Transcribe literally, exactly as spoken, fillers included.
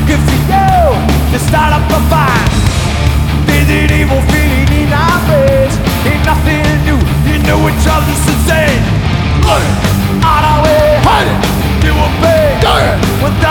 looking for you to start up a fight. There's an evil feeling in our face. Ain't nothing new, you know each other's insane. Look, on our way, honey, you will pay. When